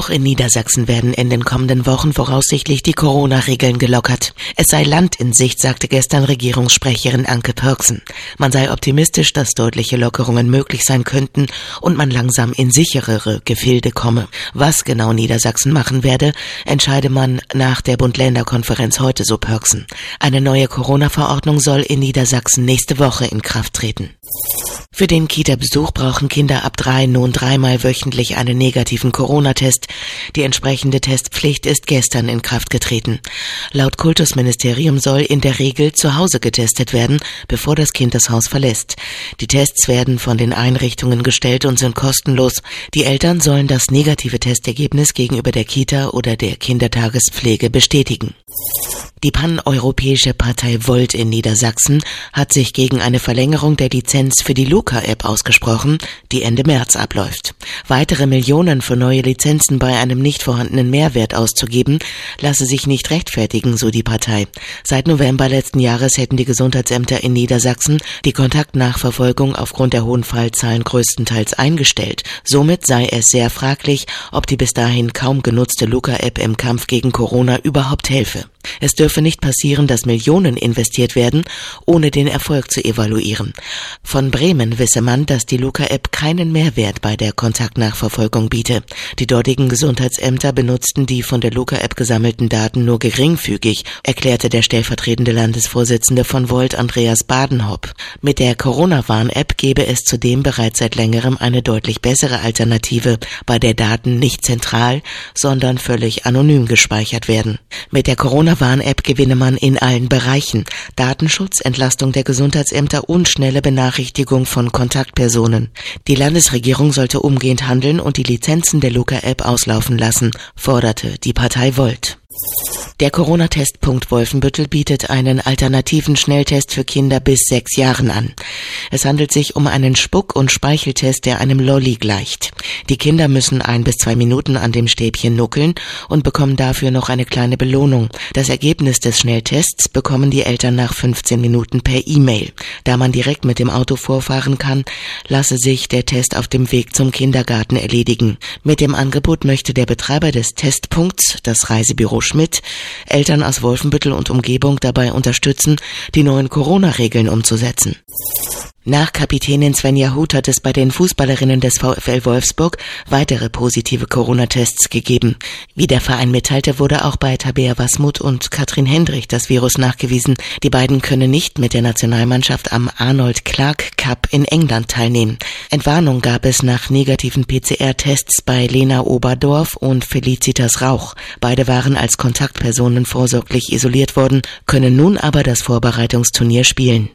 Auch in Niedersachsen werden in den kommenden Wochen voraussichtlich die Corona-Regeln gelockert. Es sei Land in Sicht, sagte gestern Regierungssprecherin Anke Pörksen. Man sei optimistisch, dass deutliche Lockerungen möglich sein könnten und man langsam in sicherere Gefilde komme. Was genau Niedersachsen machen werde, entscheide man nach der Bund-Länder-Konferenz heute, so Pörksen. Eine neue Corona-Verordnung soll in Niedersachsen nächste Woche in Kraft treten. Für den Kita-Besuch brauchen Kinder ab 3 nun 3-mal wöchentlich einen negativen Corona-Test. Die entsprechende Testpflicht ist gestern in Kraft getreten. Laut Kultusministerium soll in der Regel zu Hause getestet werden, bevor das Kind das Haus verlässt. Die Tests werden von den Einrichtungen gestellt und sind kostenlos. Die Eltern sollen das negative Testergebnis gegenüber der Kita oder der Kindertagespflege bestätigen. Die paneuropäische Partei Volt in Niedersachsen hat sich gegen eine Verlängerung der Lizenz für die Luca-App ausgesprochen, die Ende März abläuft. Weitere Millionen für neue Lizenzen bei einem nicht vorhandenen Mehrwert auszugeben, lasse sich nicht rechtfertigen, so die Partei. Seit November letzten Jahres hätten die Gesundheitsämter in Niedersachsen die Kontaktnachverfolgung aufgrund der hohen Fallzahlen größtenteils eingestellt. Somit sei es sehr fraglich, ob die bis dahin kaum genutzte Luca-App im Kampf gegen Corona überhaupt helfe. Es dürfe nicht passieren, dass Millionen investiert werden, ohne den Erfolg zu evaluieren. Von Bremen wisse man, dass die Luca-App keinen Mehrwert bei der Kontaktnachverfolgung biete. Die dortigen Gesundheitsämter benutzten die von der Luca-App gesammelten Daten nur geringfügig, erklärte der stellvertretende Landesvorsitzende von Volt, Andreas Badenhopp. Mit der Corona-Warn-App gebe es zudem bereits seit längerem eine deutlich bessere Alternative, bei der Daten nicht zentral, sondern völlig anonym gespeichert werden. Mit der Corona-Warn-App gewinne man in allen Bereichen: Datenschutz, Entlastung der Gesundheitsämter und schnelle Benachrichtigung von Kontaktpersonen. Die Landesregierung sollte umgehend handeln und die Lizenzen der Luca-App auslaufen lassen, forderte die Partei Volt. Der Corona-Testpunkt Wolfenbüttel bietet einen alternativen Schnelltest für Kinder bis 6 Jahren an. Es handelt sich um einen Spuck- und Speicheltest, der einem Lolli gleicht. Die Kinder müssen 1 bis 2 Minuten an dem Stäbchen nuckeln und bekommen dafür noch eine kleine Belohnung. Das Ergebnis des Schnelltests bekommen die Eltern nach 15 Minuten per E-Mail. Da man direkt mit dem Auto vorfahren kann, lasse sich der Test auf dem Weg zum Kindergarten erledigen. Mit dem Angebot möchte der Betreiber des Testpunkts, das Reisebüro Schmidt, Eltern aus Wolfenbüttel und Umgebung dabei unterstützen, die neuen Corona-Regeln umzusetzen. Nach Kapitänin Svenja Huth hat es bei den Fußballerinnen des VfL Wolfsburg weitere positive Corona-Tests gegeben. Wie der Verein mitteilte, wurde auch bei Tabea Wasmuth und Katrin Hendrich das Virus nachgewiesen. Die beiden können nicht mit der Nationalmannschaft am Arnold Clark Cup in England teilnehmen. Entwarnung gab es nach negativen PCR-Tests bei Lena Oberdorf und Felicitas Rauch. Beide waren als Kontaktpersonen vorsorglich isoliert worden, können nun aber das Vorbereitungsturnier spielen.